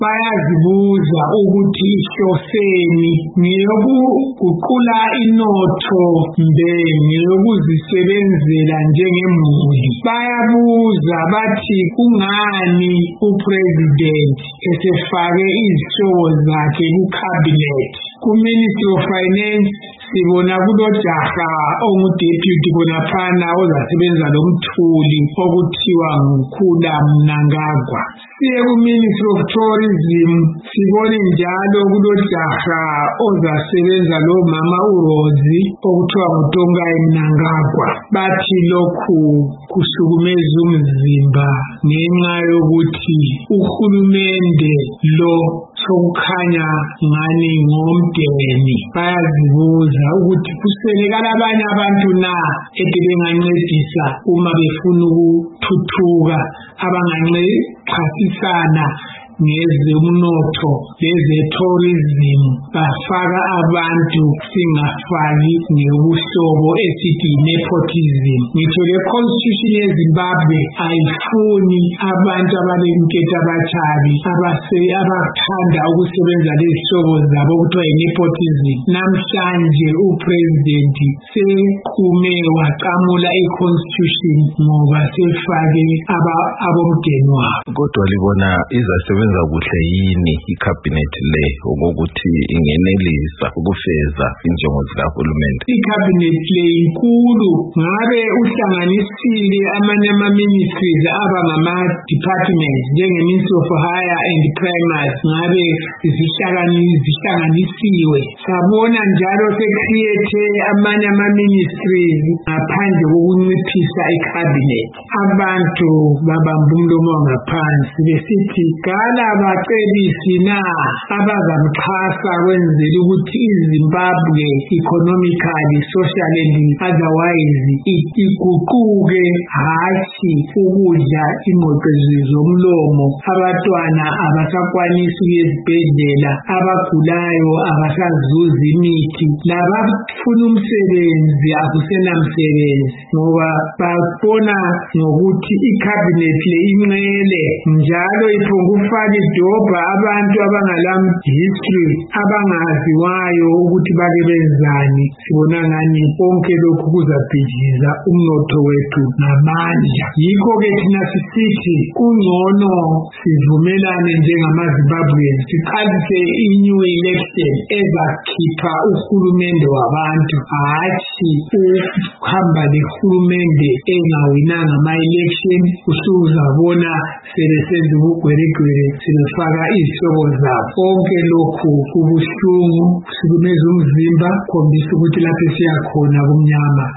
bayazibuza ukuthi ihloseni ngeyokuguqula inotho mbe ngeyokuzisebenzela njengemuli. Bayabuza bathi kungani upresident esefake izihlobo zakhe kucabinet. Ku-Ministry of Finance sibona kulojaha ongudeputy bonaphana ozasebenza lomthuli okuthiwa nguKhula Mnangagwa. Siye ku-Ministry of Tourism sibone njalo kulojaha ozasebenza lomama uRozi okuthiwa nguTongai Mnangagwa. Bathi lokhu kusukumeza umzimba ngenxa yokuthi uhulumende lo sokukhanya ngani ngomdeni. Bayazibuza ukuthi kuselekala abanye abantu na ebengancedisa uma befuna ukuthuthuka, abangancedisana ngezomnotho leze-tourism bafaka abantu singafaki ngebuhlobo esithi nepotism. Ngitsho le-constitution yeZimbabwe ayifuni abantu abalenketho abatshabi abathanda ukusebenza lezihlobo zabo okuthiwa yi-nepotism. Namhlanje upresident sequme waqamula i-constitution ngoba sefake abomdeni wabo. Kodwa libona izasebenza kuhle yini icabinet le ukuthi ingenelisa ukufeza injongo zikahulumende? Icabinet le inkulu, ngabe uhlanganisile amanye ama-ministries abangama-departments njenge-Ministry of Higher and Primary, ngabe zihlanganisiwe. Sabona njalo se-create amanye ama-ministries ngaphandle kokunciphisa icabinet. Abantu babamba umlomo ngaphansi besithi bacebisi na abazamxhasa kwenzela ukuthi iZimbabwe economically, socially and otherwise iguquke, hatshi ukudla ingqoqezo zomlomo. Abantwana abasakwanisi ezibhedlela, abagulayo abasazuza imithi, labafuna umsebenzi akusenamsebenzi ngoba babona ngokuthi icabinet le inqele njalo iphongufaka idobha abantu abangalam history abangaziwayo ukuthi bake benzani. Sibona ngani konke lokhu kuzabhijiza umnotho wethu ngamandla. Yikho-ke thina sisithi kungcono sivumelane njengamaZimbabweans siqalise i-new election ezakhipha uhulumende wabantu, hatshi ukuhamba lehulumende engawinanga ama-election. Usuzabona sebesenza ubugweregwere sebefaka izihlobo zabo. Konke lokhu kubuhlungu, kusukumeza umzimba, khombisa ukuthi lapho siyakhona kumnyama.